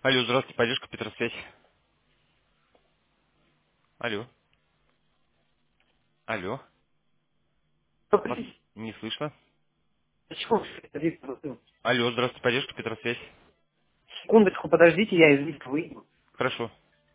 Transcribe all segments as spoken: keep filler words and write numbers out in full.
Алло, здравствуйте, поддержка Петросвязь. Алло, алло, вас не слышно. Алло, здравствуйте, поддержка Петросвязь. Секундочку, подождите, я из лифта выйду. Хорошо.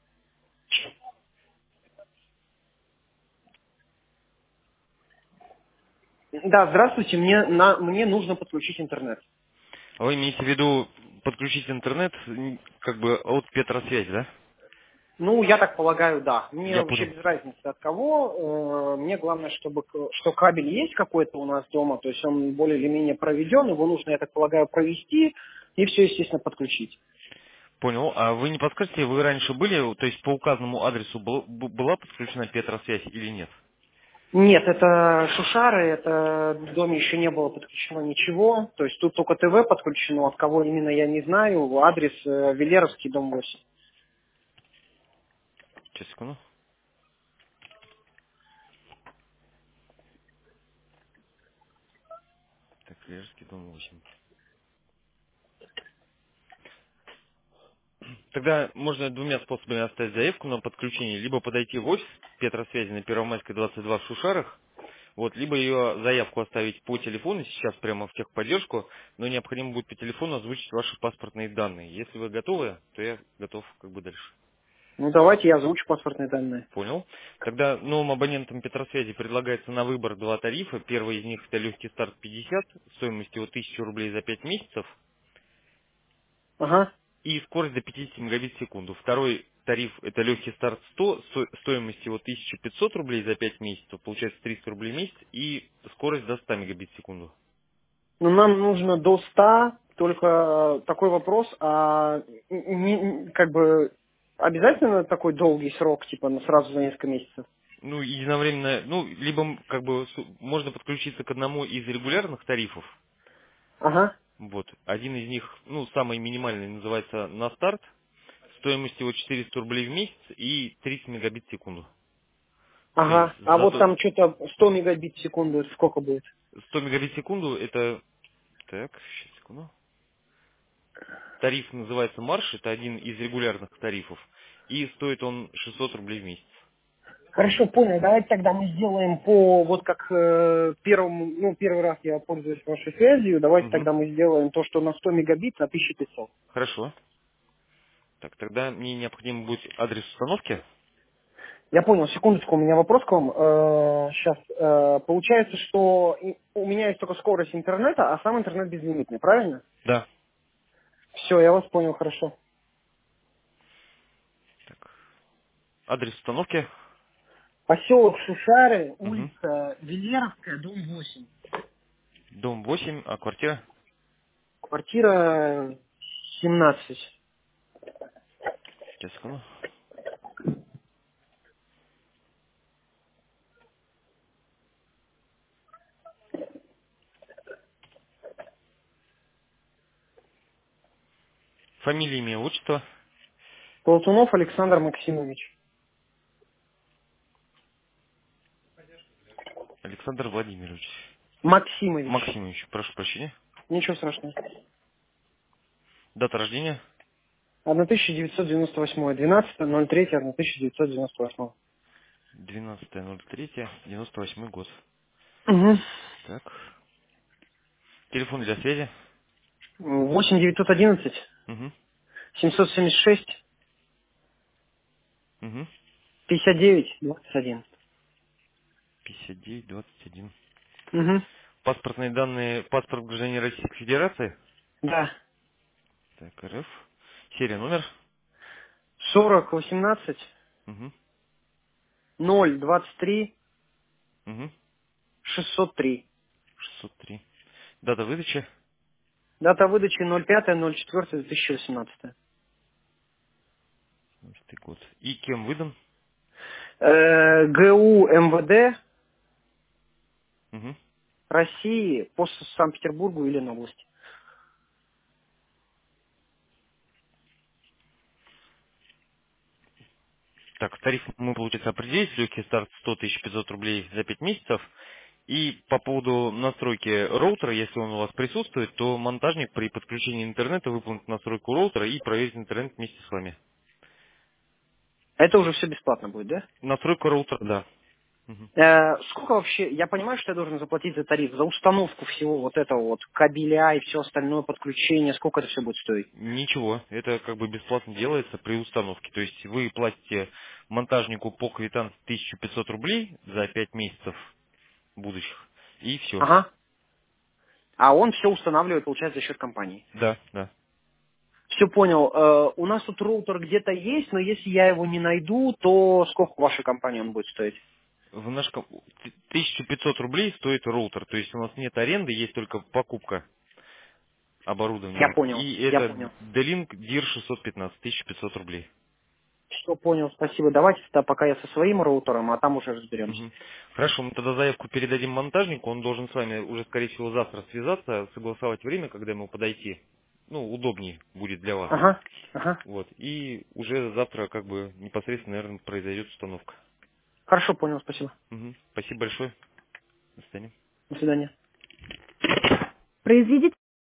Да, здравствуйте, мне, на, мне нужно подключить интернет. А вы имеете в виду подключить интернет м, как бы от Петросвязи, да? Ну, я так полагаю, да. Мне Я вообще понял. без разницы от кого. Э, Мне главное, чтобы к- что кабель есть какой-то у нас дома, то есть он более или менее проведен, его нужно, я так полагаю, провести и все, естественно, подключить. Понял. А вы не подскажете, вы раньше были, то есть по указанному адресу был- б- была подключена Петросвязь или нет? Нет, это шушары, это в доме еще не было подключено ничего, то есть тут только ТВ подключено, от кого именно я не знаю, адрес э, Велеровский, дом восемь. Сейчас, секунду. Так, Рижский дом восемь. Тогда можно двумя способами оставить заявку на подключение. Либо подойти в офис Петросвязи на Первомайской двадцать два в Шушарах, вот, либо ее заявку оставить по телефону сейчас прямо в техподдержку, но необходимо будет по телефону озвучить ваши паспортные данные. Если вы готовы, то я готов как бы дальше. Ну, давайте я озвучу паспортные данные. Понял. Тогда новым абонентам Петросвязи предлагается на выбор два тарифа. Первый из них это легкий старт пятьдесят, стоимостью от тысячи рублей за пять месяцев. Ага. И скорость до пятидесяти мегабит в секунду. Второй тариф это легкий старт сто, сто- стоимостью вот тысяча пятьсот рублей за пять месяцев, получается триста рублей в месяц, и скорость до ста мегабит в секунду. Ну, нам нужно до ста, только такой вопрос, а не- не- как бы обязательно такой долгий срок, типа на сразу за несколько месяцев? Ну, единовременно, ну, либо м, как бы с- можно подключиться к одному из регулярных тарифов. Ага, Вот. Один из них, ну, самый минимальный, называется на старт. Стоимость его четыреста рублей в месяц и тридцать мегабит в секунду. То есть ага. А вот зато там что-то сто мегабит в секунду, это сколько будет? сто мегабит в секунду это... Так, сейчас, секунду. Тариф называется «Марш», это один из регулярных тарифов, и стоит он шестьсот рублей в месяц. Хорошо, понял. Давайте тогда мы сделаем по, вот как э, первому, ну, первый раз я пользуюсь вашей связью, давайте Мгм. тогда мы сделаем то, что на сто мегабит на тысяча пятьсот. Хорошо. Так, тогда мне необходим будет адрес установки. Я понял, секундочку, у меня вопрос к вам. Сейчас, получается, что и- у меня есть только скорость интернета, а сам интернет безлимитный, правильно? Да. Все, я вас понял, хорошо. Так, адрес установки. Поселок Шушары, Мгм. улица Велеровская, дом восемь. Дом восемь, а квартира? Квартира семнадцать. Сейчас, секунду. Фамилия, имя, отчество. Полтунов Александр Максимович. Александр Владимирович. Максимович. Максимович, прошу прощения. Ничего страшного. Дата рождения. тысяча девятьсот девяносто восемь. двенадцатое ноль третье тысяча девятьсот девяносто восемь. двенадцатое ноль третье девяносто восьмой год. Угу. Так. Телефон для связи. восемь девятьсот одиннадцать Угу. семьсот семьдесят шесть Угу. пятьдесят девять двадцать один. пятьдесят девять двадцать один. Угу. Паспортные данные, паспорт гражданина Российской Федерации. Да. Так, РФ. Серия, номер. сорок восемнадцать Угу. ноль двадцать три Угу. шестьсот три. шестьсот три. Дата выдачи. Дата выдачи ноль пятое ноль четвёртое две тысячи восемнадцатое. семнадцатый год. И кем выдан? Э, ГУ МВД Угу. России по Санкт-Петербургу или на области. Так, тариф мы, получается, определить. Легкий старт сто тысяч пятьсот рублей за пять месяцев. И по поводу настройки роутера, если он у вас присутствует, то монтажник при подключении интернета выполнит настройку роутера и проверит интернет вместе с вами. Это уже все бесплатно будет, да? Настройка роутера, да. Мгм. Э, сколько вообще, я понимаю, что я должен заплатить за тариф, за установку всего вот этого вот кабеля и все остальное подключение, сколько это все будет стоить? Ничего, это как бы бесплатно делается при установке. То есть вы платите монтажнику по квитанции тысяча пятьсот рублей за пять месяцев будущих, и все. Ага. А он все устанавливает, получается, за счет компании. Да, да. Все понял. Э, у нас тут роутер где-то есть, но если я его не найду, то сколько в вашей компании он будет стоить? В наш ком- т- тысяча пятьсот рублей стоит роутер, то есть у нас нет аренды, есть только покупка Я оборудования. понял, И я это понял. D-Link дир шестьсот пятнадцать, тысяча пятьсот рублей. Все понял, спасибо. Давайте тогда пока я со своим роутером, а там уже разберемся. Мгм. Хорошо, мы тогда заявку передадим монтажнику, он должен с вами уже, скорее всего, завтра связаться, согласовать время, когда ему подойти. Ну, удобнее будет для вас. Ага, ага. Вот. И уже завтра, как бы, непосредственно, наверное, произойдет установка. Хорошо, понял, спасибо. Мгм. Спасибо большое. До свидания. До свидания. Произведите